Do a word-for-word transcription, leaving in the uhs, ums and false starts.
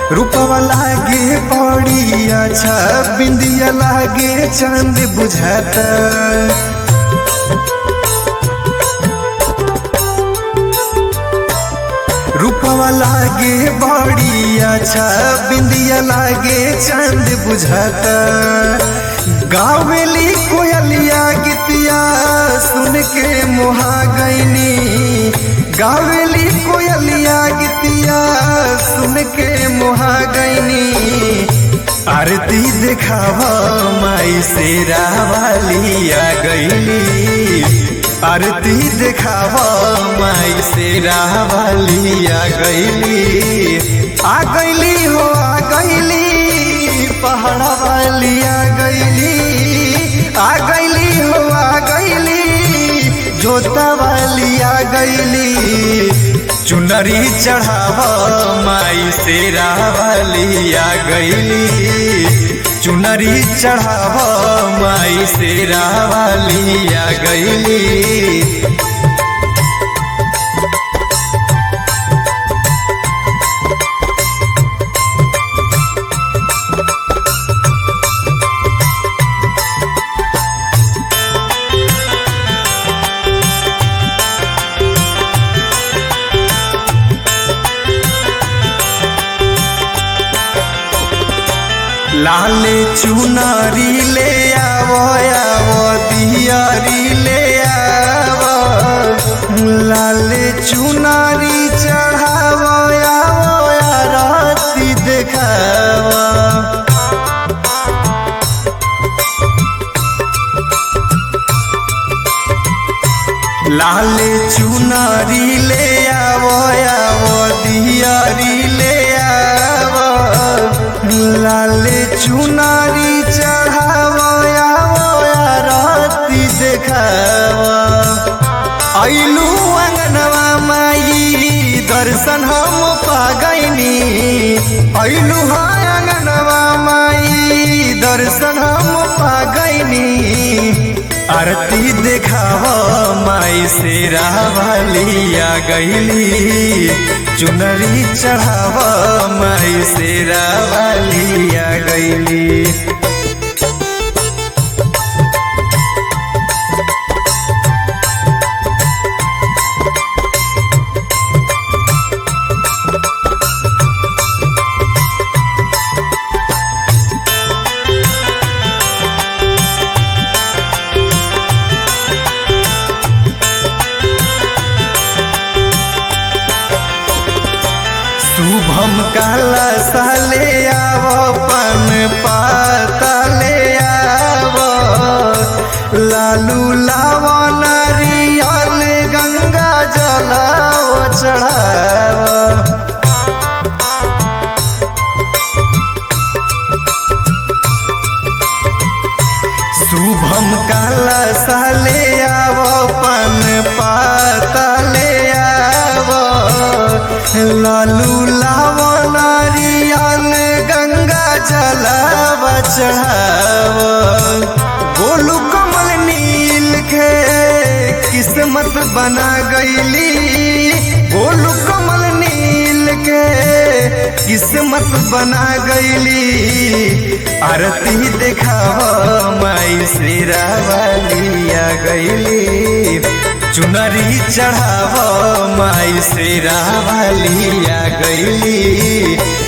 रूपवा लागे बड़ी अच्छा, बिंदिया लागे चांद बुझाता। रूपवा लागे बड़ी अच्छा, बिंदिया लागे चांद बुझाता। गावेली कोयलिया गीतिया सुन के मोहा गईनी। गावेली कोयलिया गीतिया सुन के मोहा गईनी। आरती देखावा माई शेरा वाली आ गईली। आरती देखावा माई शेरा वाली आ गईली। आ गईली हो आ गईली, पहाड़ा वाली आ गईली। आ गईली हो आ गईली, जोता वाली आ गईली। चुनरी चढ़ावा माई शेरा वाली आ गईली। चुनरी चढ़ावा माई शेरा वाली आ गईली। लाले चुनरी ले आवो आवो दियारी ले आवो। लाले चुनरी चढ़ावो आवो आरती देखावो। लाले चुनरी ले आवो आवो दियारी ले आवो। लाले चुनरी चढ़ावो आवो आरती देखावो। आइलू अंगनवा माई दर्शन हम पा गईनी। आइलू अंगनवा माई दर्शन हम पा गईनी। आरती देखावा माई शेरा वाली आ गईली। चुनरी चढ़ावा माई शेरा वाली आ गईली। शुभम काला साले आवो, पन पाता ले आवो। लालू लावो नारियल गंगा जलाओ चढ़ावो। शुभम काला साले आवो, पन पाता ले आवो। लालू लावो नारियल गंगा जलावा चढ़ावो। गोलू कमल नील के किस्मत बना गईली। गोलू कमल नील के किस्मत बना गईली। आरती देखावा माई शेरा वाली आ गईली। चुनरी चढ़ावा माई शेरा वाली आ गईली।